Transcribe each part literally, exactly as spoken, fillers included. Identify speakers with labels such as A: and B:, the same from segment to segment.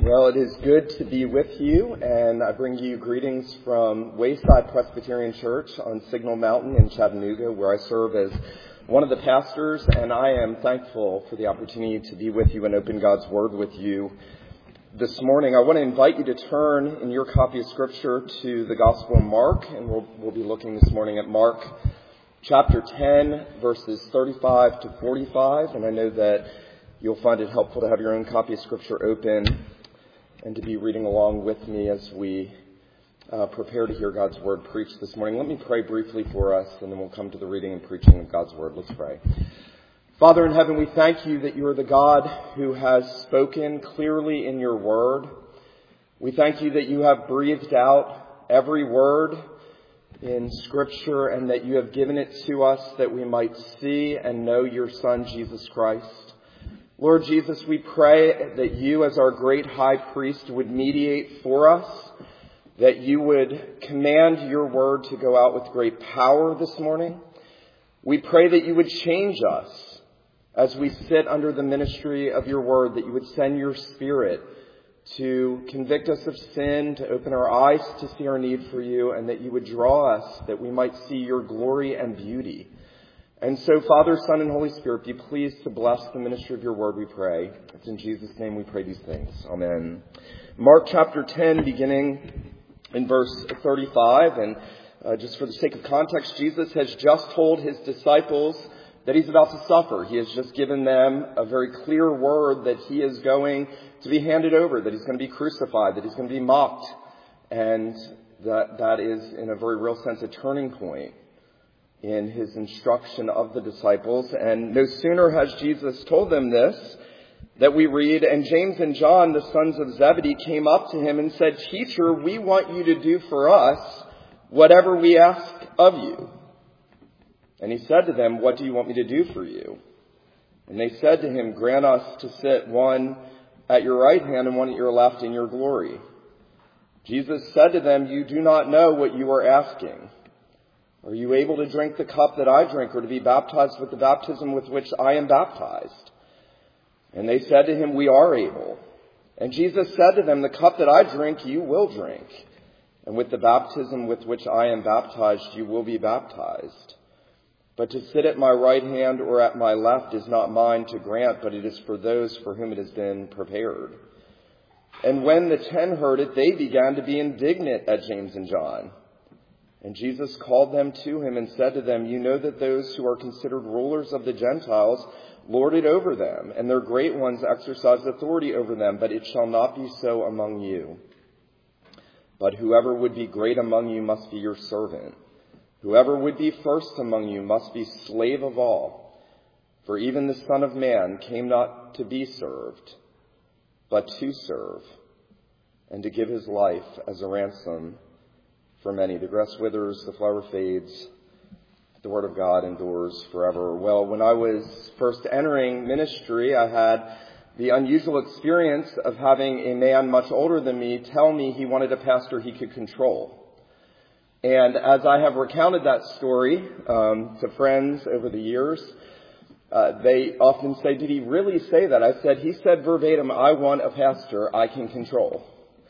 A: Well, it is good to be with you, and I bring you greetings from Wayside Presbyterian Church on Signal Mountain in Chattanooga, where I serve as one of the pastors, and I am thankful for the opportunity to be with you and open God's Word with you this morning. I want to invite you to turn in your copy of Scripture to the Gospel of Mark, and we'll, we'll be looking this morning at Mark chapter ten, verses thirty-five to forty-five, and I know that you'll find it helpful to have your own copy of Scripture open and to be reading along with me as we uh, prepare to hear God's Word preached this morning. Let me pray briefly for us, and then we'll come to the reading and preaching of God's Word. Let's pray. Father in heaven, we thank you that you are the God who has spoken clearly in your Word. We thank you that you have breathed out every word in Scripture and that you have given it to us that we might see and know your Son, Jesus Christ. Lord Jesus, we pray that you as our great high priest would mediate for us, that you would command your word to go out with great power this morning. We pray that you would change us as we sit under the ministry of your word, that you would send your Spirit to convict us of sin, to open our eyes to see our need for you, and that you would draw us that we might see your glory and beauty. And so, Father, Son, and Holy Spirit, be pleased to bless the ministry of your word, we pray. It's in Jesus' name we pray these things. Amen. Mark chapter ten, beginning in verse thirty-five. And uh, just for the sake of context, Jesus has just told his disciples that he's about to suffer. He has just given them a very clear word that he is going to be handed over, that he's going to be crucified, that he's going to be mocked. And that that is, in a very real sense, a turning point in his instruction of the disciples. And no sooner has Jesus told them this, that we read, "And James and John, the sons of Zebedee, came up to him and said, 'Teacher, we want you to do for us whatever we ask of you.' And he said to them, 'What do you want me to do for you?' And they said to him, 'Grant us to sit one at your right hand and one at your left in your glory.' Jesus said to them, 'You do not know what you are asking. Are you able to drink the cup that I drink, or to be baptized with the baptism with which I am baptized?' And they said to him, 'We are able.' And Jesus said to them, 'The cup that I drink, you will drink. And with the baptism with which I am baptized, you will be baptized. But to sit at my right hand or at my left is not mine to grant, but it is for those for whom it has been prepared.' And when the ten heard it, they began to be indignant at James and John. And Jesus called them to him and said to them, 'You know that those who are considered rulers of the Gentiles lord it over them, and their great ones exercise authority over them, but it shall not be so among you. But whoever would be great among you must be your servant. Whoever would be first among you must be slave of all. For even the Son of Man came not to be served, but to serve, and to give his life as a ransom for many.'" The grass withers, the flower fades, the word of God endures forever. Well, when I was first entering ministry, I had the unusual experience of having a man much older than me tell me he wanted a pastor he could control. And as I have recounted that story um, to friends over the years, uh, they often say, "Did he really say that?" I said, "He said verbatim, 'I want a pastor I can control.'"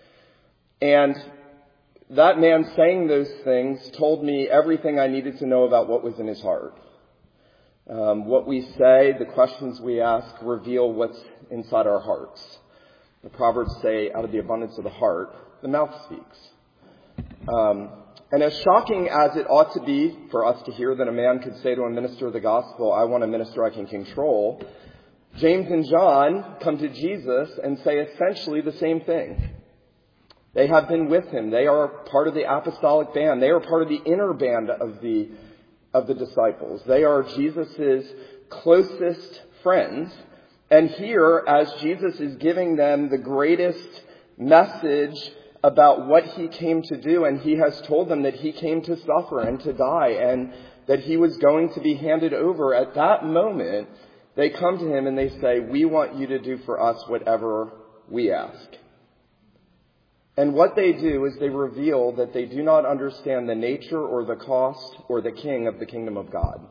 A: And that man saying those things told me everything I needed to know about what was in his heart. Um, what we say, the questions we ask, reveal what's inside our hearts. The Proverbs say, out of the abundance of the heart, the mouth speaks. Um, and as shocking as it ought to be for us to hear that a man could say to a minister of the gospel, "I want a minister I can control," James and John come to Jesus and say essentially the same thing. They have been with him. They are part of the apostolic band. They are part of the inner band of the of the disciples. They are Jesus' closest friends. And here, as Jesus is giving them the greatest message about what he came to do, and he has told them that he came to suffer and to die, and that he was going to be handed over, at that moment, they come to him and they say, "We want you to do for us whatever we ask." And what they do is they reveal that they do not understand the nature or the cost or the king of the kingdom of God.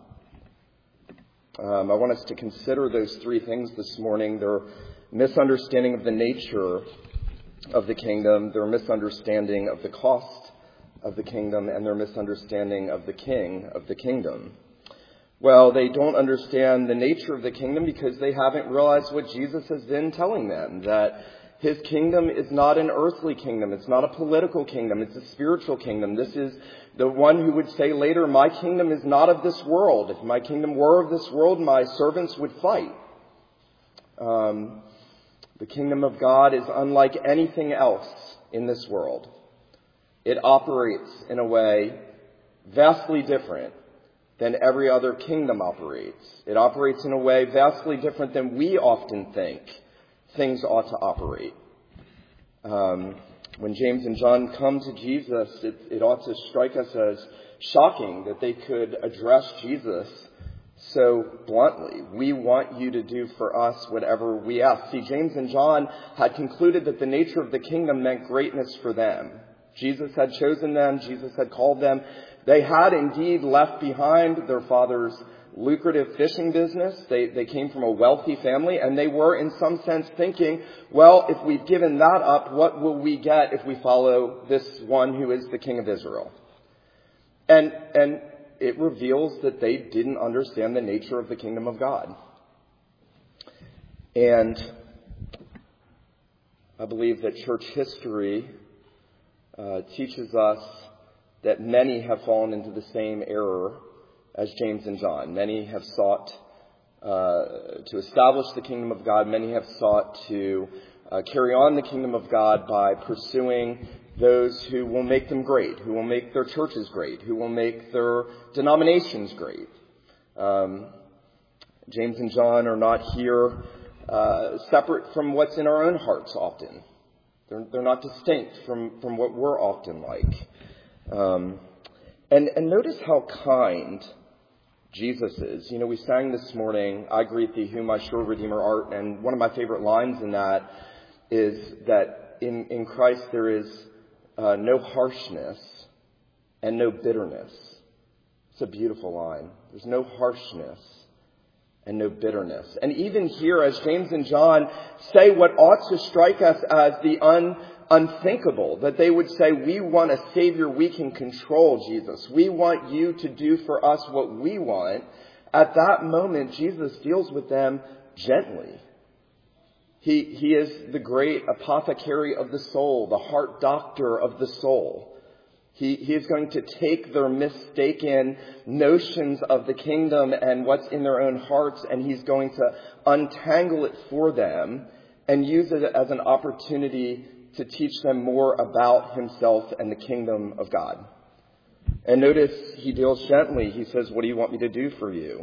A: Um, I want us to consider those three things this morning. Their misunderstanding of the nature of the kingdom, their misunderstanding of the cost of the kingdom, and their misunderstanding of the king of the kingdom. Well, they don't understand the nature of the kingdom because they haven't realized what Jesus has been telling them, that his kingdom is not an earthly kingdom. It's not a political kingdom. It's a spiritual kingdom. This is the one who would say later, my kingdom is not of this world. If my kingdom were of this world, my servants would fight. Um, the kingdom of God is unlike anything else in this world. It operates in a way vastly different than every other kingdom operates. It operates in a way vastly different than we often think things ought to operate. Um, when James and John come to Jesus, it, it ought to strike us as shocking that they could address Jesus so bluntly. We want you to do for us whatever we ask. See, James and John had concluded that the nature of the kingdom meant greatness for them. Jesus had chosen them. Jesus had called them. They had indeed left behind their father's lucrative fishing business. They, they came from a wealthy family, and they were in some sense thinking, well, if we've given that up, what will we get if we follow this one who is the King of Israel? And, and it reveals that they didn't understand the nature of the kingdom of God. And I believe that church history uh, teaches us that many have fallen into the same error as James and John. Many have sought uh, to establish the kingdom of God. Many have sought to uh, carry on the kingdom of God by pursuing those who will make them great, who will make their churches great, who will make their denominations great. Um, James and John are not here uh, separate from what's in our own hearts often. They're, they're not distinct from, from what we're often like. Um, and, and notice how kind Jesus is. You know, we sang this morning, I greet thee whom my sure Redeemer art. And one of my favorite lines in that is that in, in Christ there is uh, no harshness and no bitterness. It's a beautiful line. There's no harshness and no bitterness. And even here, as James and John say what ought to strike us as the un unthinkable, that they would say, we want a Savior we can control, Jesus. We want you to do for us what we want. At that moment, Jesus deals with them gently. He, he is the great apothecary of the soul, the heart doctor of the soul. He, he is going to take their mistaken notions of the kingdom and what's in their own hearts, and he's going to untangle it for them and use it as an opportunity to teach them more about himself and the kingdom of God. And notice he deals gently. He says, what do you want me to do for you?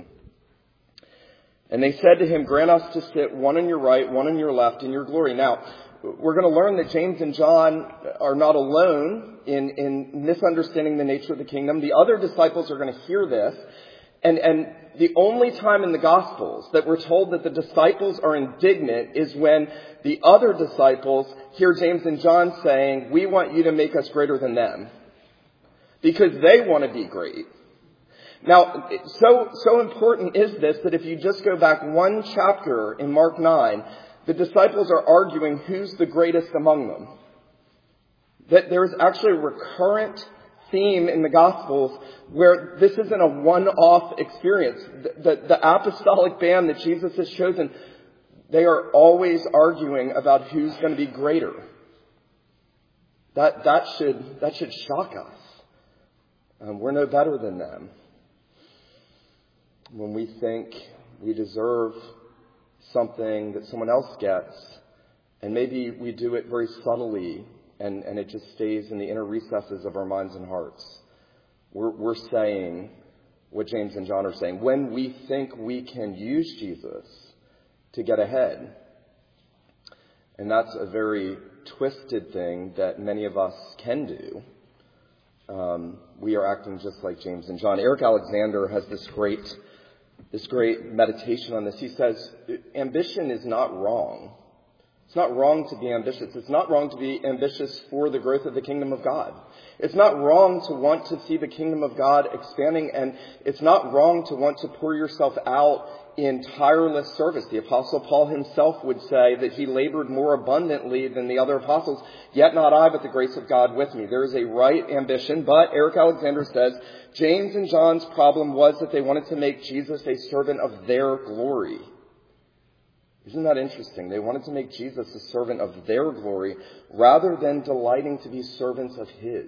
A: And they said to him, grant us to sit one on your right, one on your left in your glory. Now, we're going to learn that James and John are not alone in, in misunderstanding the nature of the kingdom. The other disciples are going to hear this. And, and the only time in the Gospels that we're told that the disciples are indignant is when the other disciples hear James and John saying, we want you to make us greater than them. Because they want to be great. Now, so, so important is this that if you just go back one chapter in Mark nine, the disciples are arguing who's the greatest among them. That there is actually a recurrent theme in the Gospels where this isn't a one-off experience. The, the, the apostolic band that Jesus has chosen, they are always arguing about who's going to be greater. That, that should, that should shock us. Um, we're no better than them. When we think we deserve something that someone else gets, and maybe we do it very subtly, and, and it just stays in the inner recesses of our minds and hearts. We're, we're saying what James and John are saying. When we think we can use Jesus to get ahead, and that's a very twisted thing that many of us can do, um, we are acting just like James and John. Eric Alexander has this great This great meditation on this. He says, ambition is not wrong. It's not wrong to be ambitious. It's not wrong to be ambitious for the growth of the kingdom of God. It's not wrong to want to see the kingdom of God expanding, and it's not wrong to want to pour yourself out in tireless service. The Apostle Paul himself would say that he labored more abundantly than the other apostles, yet not I, but the grace of God with me. There is a right ambition, but Eric Alexander says, James and John's problem was that they wanted to make Jesus a servant of their glory. Isn't that interesting? They wanted to make Jesus a servant of their glory rather than delighting to be servants of his.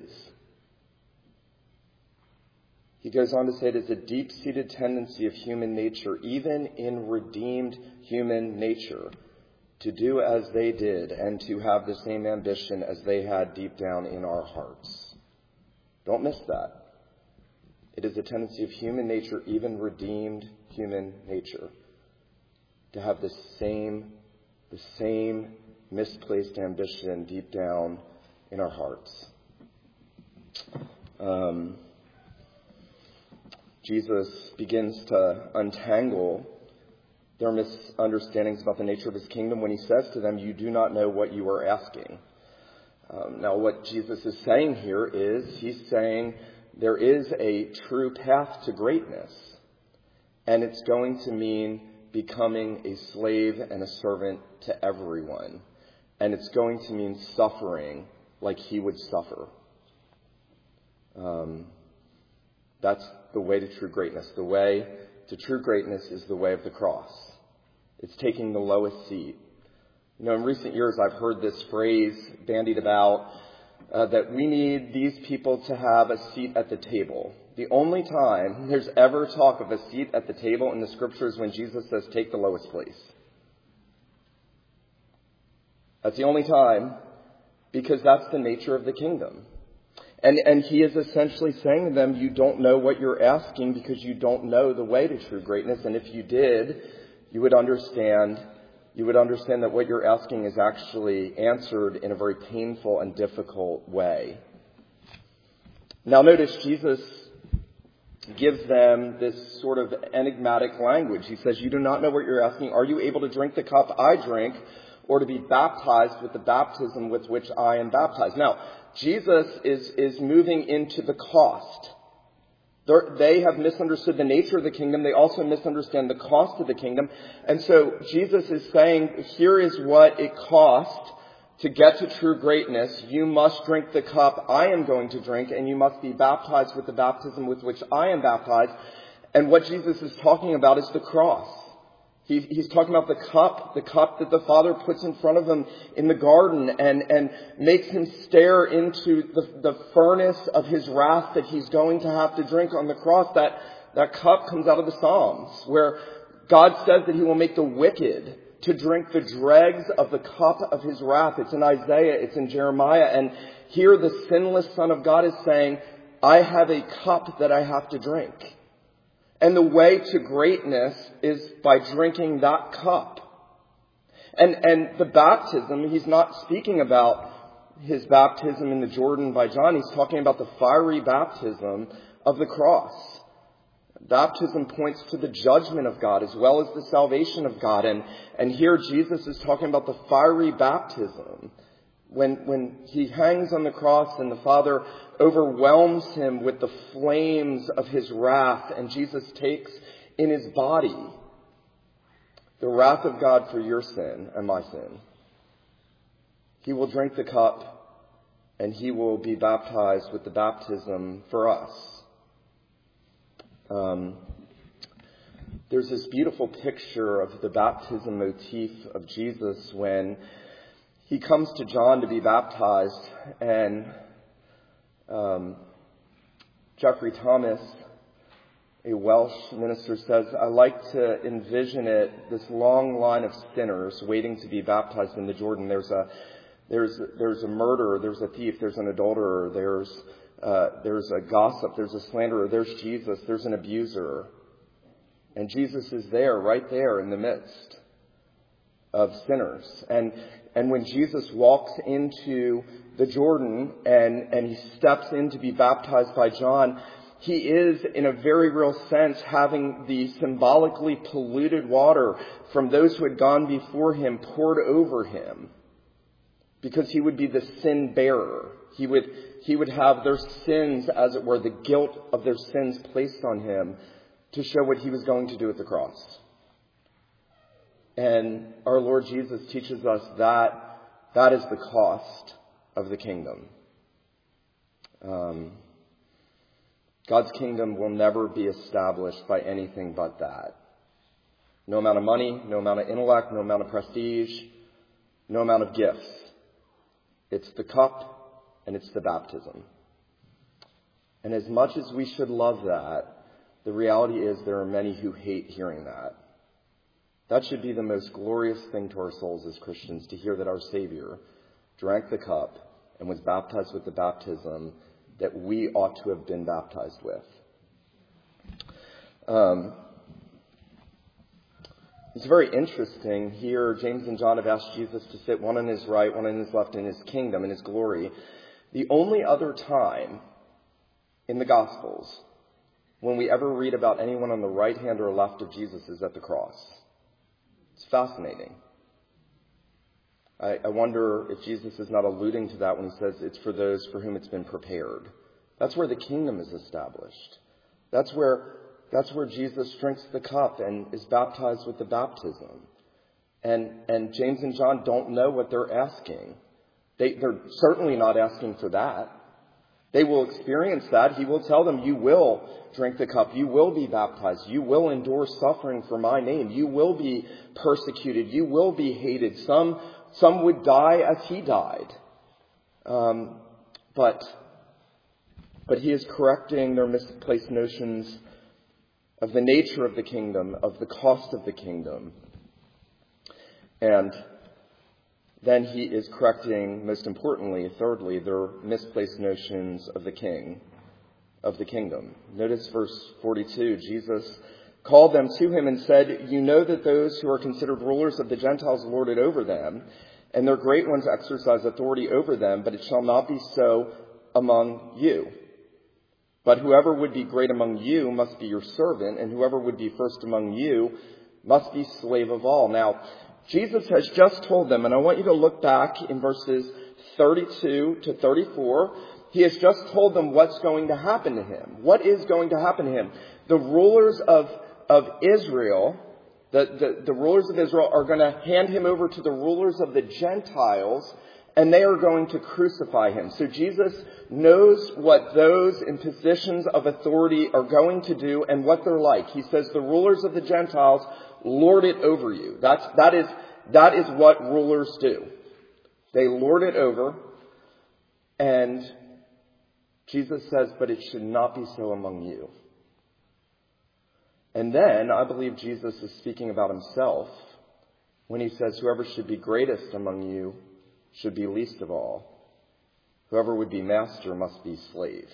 A: He goes on to say it is a deep-seated tendency of human nature, even in redeemed human nature, to do as they did and to have the same ambition as they had deep down in our hearts. Don't miss that. It is a tendency of human nature, even redeemed human nature, to have the same, the same misplaced ambition deep down in our hearts. Um, Jesus begins to untangle their misunderstandings about the nature of his kingdom when he says to them, you do not know what you are asking. Um, now, what Jesus is saying here is, he's saying there is a true path to greatness, and it's going to mean becoming a slave and a servant to everyone. And it's going to mean suffering like he would suffer. Um, that's the way to true greatness. The way to true greatness is the way of the cross. It's taking the lowest seat. You know, in recent years, I've heard this phrase bandied about uh, that we need these people to have a seat at the table. The only time there's ever talk of a seat at the table in the scriptures when Jesus says, take the lowest place. That's the only time, because that's the nature of the kingdom. And, and he is essentially saying to them, you don't know what you're asking because you don't know the way to true greatness. And if you did, you would understand, you would understand that what you're asking is actually answered in a very painful and difficult way. Now notice Jesus gives them this sort of enigmatic language. He says, you do not know what you're asking. Are you able to drink the cup I drink, or to be baptized with the baptism with which I am baptized? Now, Jesus is, is moving into the cost. They're, they have misunderstood the nature of the kingdom. They also misunderstand the cost of the kingdom. And so Jesus is saying, here is what it costs to get to true greatness. You must drink the cup I am going to drink, and you must be baptized with the baptism with which I am baptized. And what Jesus is talking about is the cross. He, he's talking about the cup, the cup that the Father puts in front of him in the garden and, and makes him stare into the, the furnace of his wrath that he's going to have to drink on the cross. That, that cup comes out of the Psalms, where God says that he will make the wicked to drink the dregs of the cup of his wrath. It's in Isaiah, it's in Jeremiah. And here the sinless Son of God is saying, I have a cup that I have to drink. And the way to greatness is by drinking that cup. And, and the baptism, he's not speaking about his baptism in the Jordan by John. He's talking about the fiery baptism of the cross. Baptism points to the judgment of God as well as the salvation of God. And, and here Jesus is talking about the fiery baptism. When, when he hangs on the cross and the Father overwhelms him with the flames of his wrath, and Jesus takes in his body the wrath of God for your sin and my sin. He will drink the cup and he will be baptized with the baptism for us. Um, there's this beautiful picture of the baptism motif of Jesus when he comes to John to be baptized, and um, Jeffrey Thomas, a Welsh minister, says, I like to envision it, this long line of sinners waiting to be baptized in the Jordan. There's a, there's, there's a murderer, there's a thief, there's an adulterer, there's, uh, there's a gossip, there's a slanderer, there's Jesus, there's an abuser. And Jesus is there, right there in the midst of sinners. And And when Jesus walks into the Jordan and, and he steps in to be baptized by John, he is, in a very real sense, having the symbolically polluted water from those who had gone before him poured over him, because he would be the sin bearer. He would, he would have their sins, as it were, the guilt of their sins placed on him to show what he was going to do at the cross. And our Lord Jesus teaches us that that is the cost of the kingdom. Um, God's kingdom will never be established by anything but that. No amount of money, no amount of intellect, no amount of prestige, no amount of gifts. It's the cup and it's the baptism. And as much as we should love that, the reality is there are many who hate hearing that. That should be the most glorious thing to our souls as Christians, to hear that our Savior drank the cup and was baptized with the baptism that we ought to have been baptized with. Um, it's very interesting here. James and John have asked Jesus to sit one on his right, one on his left in his kingdom, in his glory. The only other time in the Gospels when we ever read about anyone on the right hand or left of Jesus is at the cross. It's fascinating. I, I wonder if Jesus is not alluding to that when he says it's for those for whom it's been prepared. That's where the kingdom is established. That's where, that's where Jesus drinks the cup and is baptized with the baptism. And, and James and John don't know what they're asking. They, they're certainly not asking for that. They will experience that. He will tell them, you will drink the cup. You will be baptized. You will endure suffering for my name. You will be persecuted. You will be hated. Some, some would die as he died. Um, but, but he is correcting their misplaced notions of the nature of the kingdom, of the cost of the kingdom. And then he is correcting, most importantly, thirdly, their misplaced notions of the king, of the kingdom. Notice verse forty-two. Jesus called them to him and said, you know that those who are considered rulers of the Gentiles lord it over them, and their great ones exercise authority over them, but it shall not be so among you. But whoever would be great among you must be your servant, and whoever would be first among you must be slave of all. Now, Jesus has just told them, and I want you to look back in verses thirty-two to thirty-four. He has just told them what's going to happen to him. What is going to happen to him? The rulers of, of Israel, the, the, the rulers of Israel are going to hand him over to the rulers of the Gentiles, and they are going to crucify him. So Jesus knows what those in positions of authority are going to do and what they're like. He says the rulers of the Gentiles lord it over you. That's, that is, that is what rulers do. They lord it over. And Jesus says, but it should not be so among you. And then I believe Jesus is speaking about himself when he says, whoever should be greatest among you should be least of all. Whoever would be master must be slave.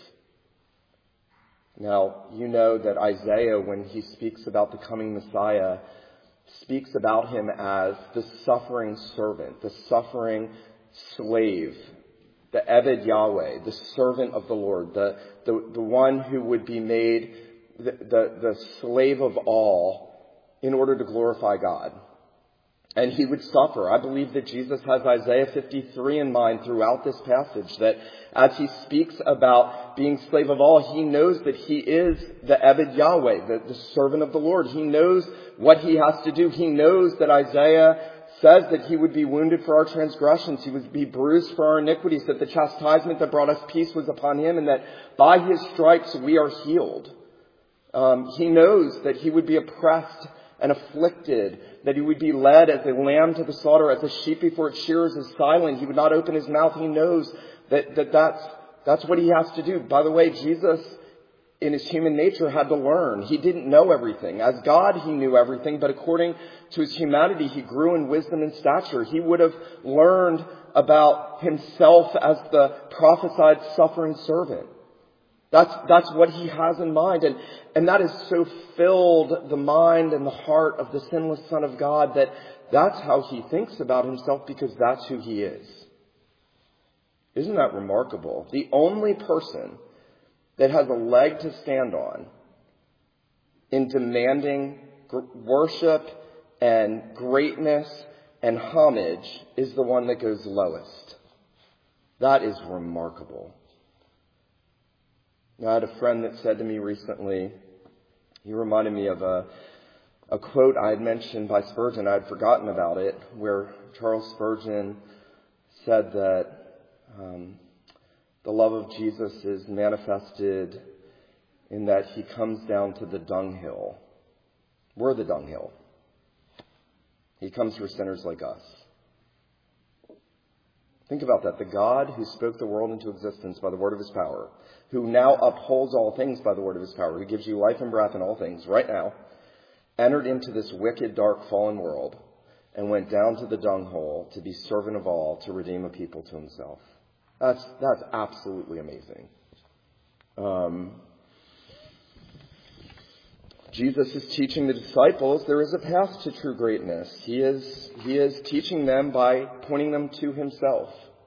A: Now, you know that Isaiah, when he speaks about the coming Messiah, speaks about him as the suffering servant, the suffering slave, the Eved Yahweh, the servant of the Lord, the, the, the one who would be made the, the, the slave of all in order to glorify God. And he would suffer. I believe that Jesus has Isaiah fifty-three in mind throughout this passage, that as he speaks about being slave of all, he knows that he is the Eved Yahweh, the, the servant of the Lord. He knows what he has to do. He knows that Isaiah says that he would be wounded for our transgressions. He would be bruised for our iniquities, that the chastisement that brought us peace was upon him, and that by his stripes we are healed. Um, he knows that he would be oppressed and afflicted, that he would be led as a lamb to the slaughter, as a sheep before its shearers is silent. He would not open his mouth. He knows that, that that's, that's what he has to do. By the way, Jesus, in his human nature, had to learn. He didn't know everything. As God, he knew everything, but according to his humanity, he grew in wisdom and stature. He would have learned about himself as the prophesied suffering servant. That's, that's what he has in mind. And, and that has so filled the mind and the heart of the sinless Son of God that that's how he thinks about himself, because that's who he is. Isn't that remarkable? The only person that has a leg to stand on in demanding gr- worship and greatness and homage is the one that goes lowest. That is remarkable. Now, I had a friend that said to me recently, he reminded me of a, a quote I had mentioned by Spurgeon. I had forgotten about it, where Charles Spurgeon said that um, the love of Jesus is manifested in that he comes down to the dunghill. We're the dunghill. He comes for sinners like us. Think about that. The God who spoke the world into existence by the word of his power, who now upholds all things by the word of his power, who gives you life and breath in all things right now, entered into this wicked, dark, fallen world and went down to the dunghole to be servant of all, to redeem a people to himself. That's that's absolutely amazing. Um, Jesus is teaching the disciples there is a path to true greatness. He is he is teaching them by pointing them to himself.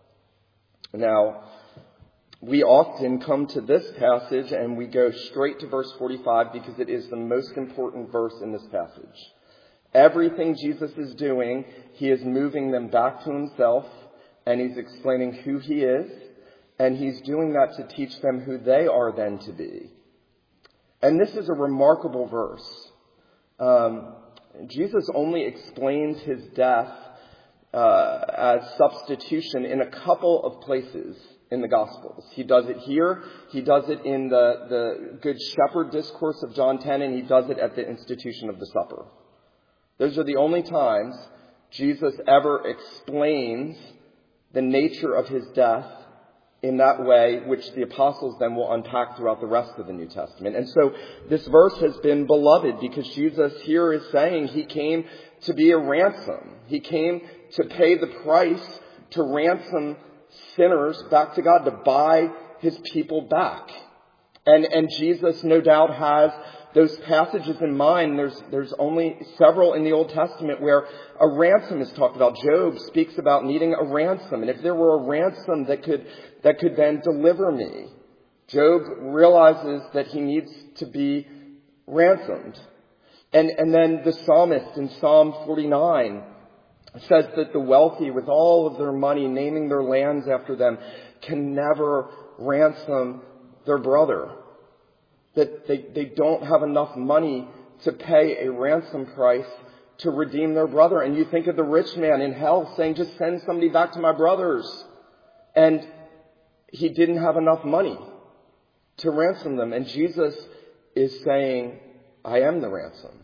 A: Now, we often come to this passage and we go straight to verse forty-five because it is the most important verse in this passage. Everything Jesus is doing, he is moving them back to himself, and he's explaining who he is, and he's doing that to teach them who they are then to be. And this is a remarkable verse. Um, Jesus only explains his death uh, as substitution in a couple of places in the Gospels. He does it here, he does it in the, the Good Shepherd discourse of John ten, and he does it at the institution of the supper. Those are the only times Jesus ever explains the nature of his death in that way, which the apostles then will unpack throughout the rest of the New Testament. And so this verse has been beloved because Jesus here is saying he came to be a ransom. He came to pay the price to ransom sinners back to God, to buy his people back. And, and Jesus no doubt has those passages in mind. There's, there's only several in the Old Testament where a ransom is talked about. Job speaks about needing a ransom. And if there were a ransom that could, that could then deliver me, Job realizes that he needs to be ransomed. And, and then the psalmist in Psalm forty-nine says that the wealthy, with all of their money, naming their lands after them, can never ransom their brother. That they, they don't have enough money to pay a ransom price to redeem their brother. And you think of the rich man in hell saying, just send somebody back to my brothers. And he didn't have enough money to ransom them. And Jesus is saying, I am the ransom.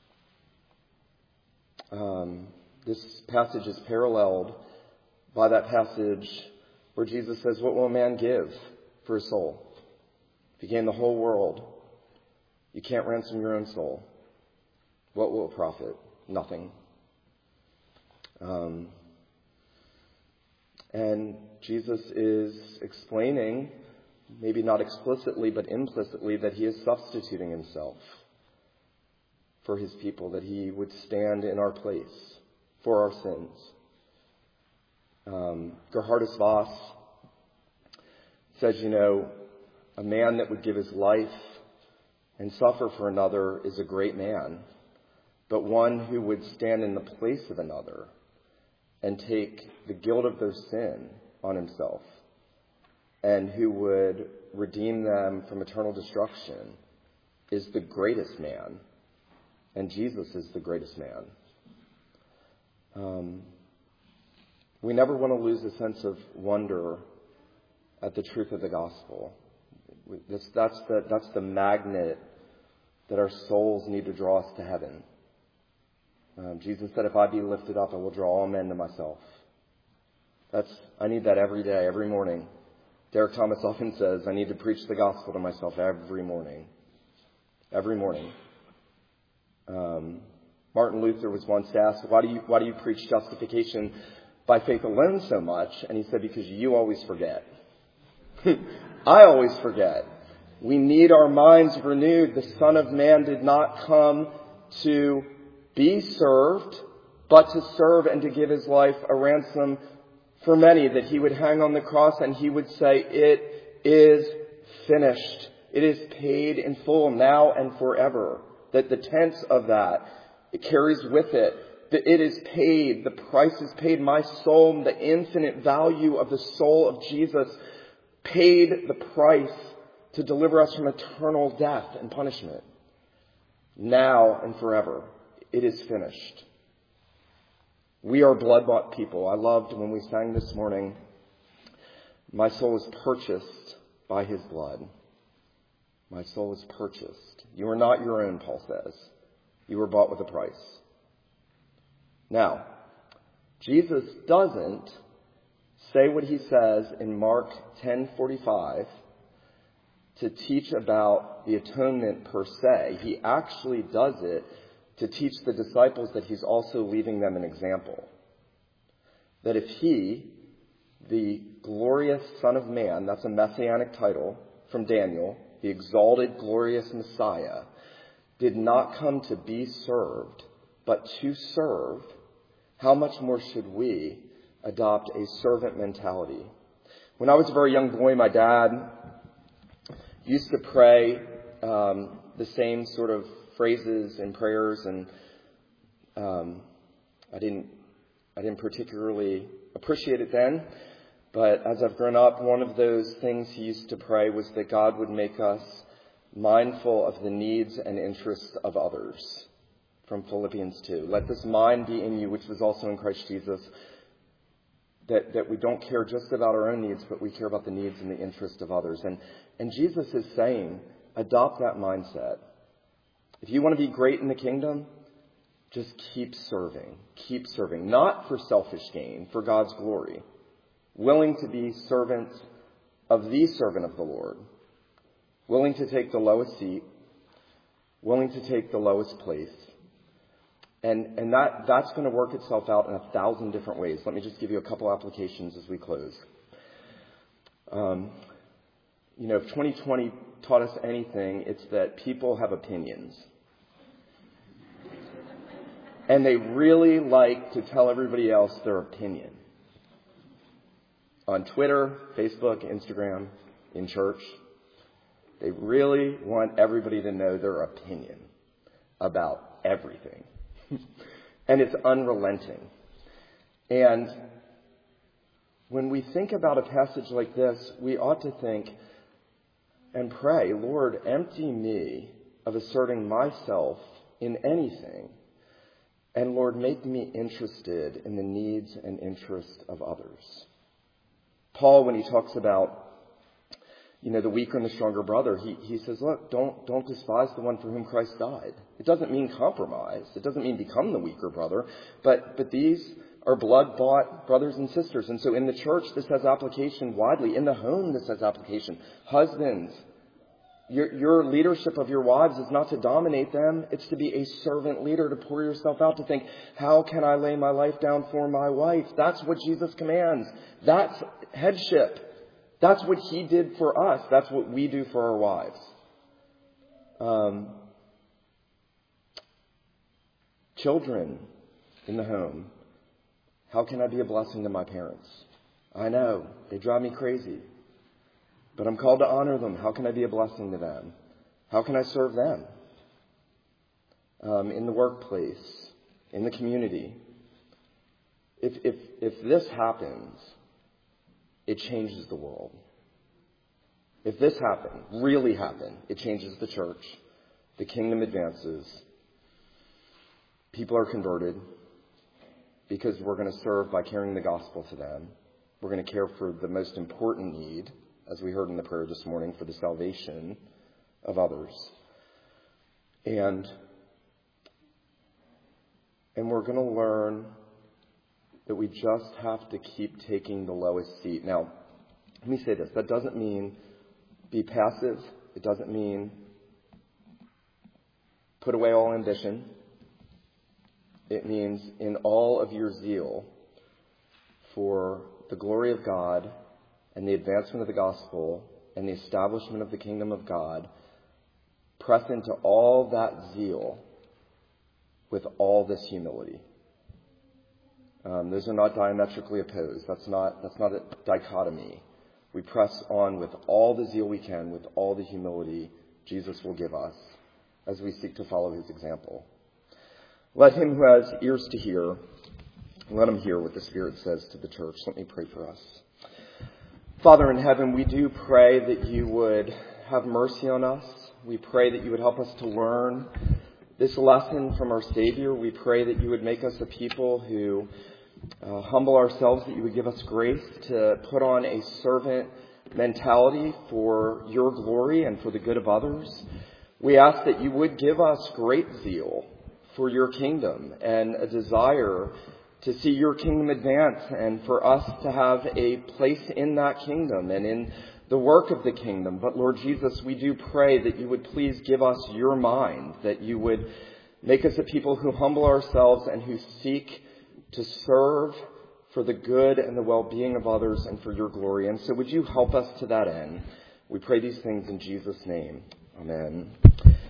A: Um, this passage is paralleled by that passage where Jesus says, what will a man give for his soul? If you gain the whole world, you can't ransom your own soul. What will it profit? Nothing. Um, and Jesus is explaining, maybe not explicitly but implicitly, that he is substituting himself for his people, that he would stand in our place for our sins. Um, Gerhardus Voss says, you know, a man that would give his life and suffer for another is a great man, but one who would stand in the place of another and take the guilt of their sin on himself and who would redeem them from eternal destruction is the greatest man. And Jesus is the greatest man. Um, we never want to lose a sense of wonder at the truth of the gospel. That's, that's, the, that's the magnet that our souls need to draw us to heaven. Um, Jesus said, if I be lifted up, I will draw all men to myself. That's, I need that every day, every morning. Derek Thomas often says, I need to preach the gospel to myself every morning. Every morning. Um, Martin Luther was once asked, why do you, why do you preach justification by faith alone so much? And he said, because you always forget. I always forget. We need our minds renewed. The Son of Man did not come to be served, but to serve and to give his life a ransom for many, that he would hang on the cross and he would say, it is finished. It is paid in full now and forever. That the tense of that, it carries with it that it is paid. The price is paid. My soul, the infinite value of the soul of Jesus, paid the price to deliver us from eternal death and punishment, now and forever. It is finished. We are blood-bought people. I loved when we sang this morning, my soul is purchased by his blood. My soul is purchased. You are not your own, Paul says. You were bought with a price. Now, Jesus doesn't say what he says in Mark ten forty-five to teach about the atonement per se. He actually does it to teach the disciples that he's also leaving them an example. That if he, the glorious Son of Man, that's a messianic title from Daniel, the exalted, glorious Messiah, did not come to be served, but to serve, how much more should we adopt a servant mentality? When I was a very young boy, my dad used to pray um, the same sort of phrases and prayers, and um, I didn't, I didn't particularly appreciate it then. But as I've grown up, one of those things he used to pray was that God would make us mindful of the needs and interests of others. From Philippians two. Let this mind be in you, which was also in Christ Jesus. That, that we don't care just about our own needs, but we care about the needs and the interests of others. And, and Jesus is saying, adopt that mindset. If you want to be great in the kingdom, just keep serving. Keep serving. Not for selfish gain, for God's glory. Willing to be servants of the servant of the Lord. Willing to take the lowest seat. Willing to take the lowest place. And, and that, that's going to work itself out in a thousand different ways. Let me just give you a couple applications as we close. Um, you know, if twenty twenty taught us anything, it's that people have opinions. And they really like to tell everybody else their opinion. On Twitter, Facebook, Instagram, in church. They really want everybody to know their opinion about everything. And it's unrelenting. And when we think about a passage like this, we ought to think and pray, Lord, empty me of asserting myself in anything. And Lord, make me interested in the needs and interests of others. Paul, when he talks about, you know, the weaker and the stronger brother, he, he says, look, don't, don't despise the one for whom Christ died. It doesn't mean compromise. It doesn't mean become the weaker brother. But, but these are blood-bought brothers and sisters. And so in the church, this has application widely. In the home, this has application. Husbands, your, your leadership of your wives is not to dominate them. It's to be a servant leader, to pour yourself out, to think, how can I lay my life down for my wife? That's what Jesus commands. That's headship. That's what he did for us. That's what we do for our wives. Um, children in the home. How can I be a blessing to my parents? I know, they drive me crazy. But I'm called to honor them. How can I be a blessing to them? How can I serve them? Um, in the workplace, in the community. If, if, if this happens, it changes the world. If this happened, really happened, it changes the church. The kingdom advances. People are converted because we're going to serve by carrying the gospel to them. We're going to care for the most important need, as we heard in the prayer this morning, for the salvation of others. And, and we're going to learn that we just have to keep taking the lowest seat. Now, let me say this. That doesn't mean be passive. It doesn't mean put away all ambition. It means in all of your zeal for the glory of God and the advancement of the gospel and the establishment of the kingdom of God, press into all that zeal with all this humility. Um, those are not diametrically opposed. That's not, that's not a dichotomy. We press on with all the zeal we can, with all the humility Jesus will give us as we seek to follow his example. Let him who has ears to hear, let him hear what the Spirit says to the church. Let me pray for us. Father in heaven, we do pray that you would have mercy on us. We pray that you would help us to learn this lesson from our Savior. We pray that you would make us a people who uh, humble ourselves, that you would give us grace to put on a servant mentality for your glory and for the good of others. We ask that you would give us great zeal for your kingdom and a desire to see your kingdom advance and for us to have a place in that kingdom and in the work of the kingdom. But Lord Jesus, we do pray that you would please give us your mind, that you would make us a people who humble ourselves and who seek to serve for the good and the well-being of others and for your glory. And so would you help us to that end? We pray these things in Jesus' name. Amen.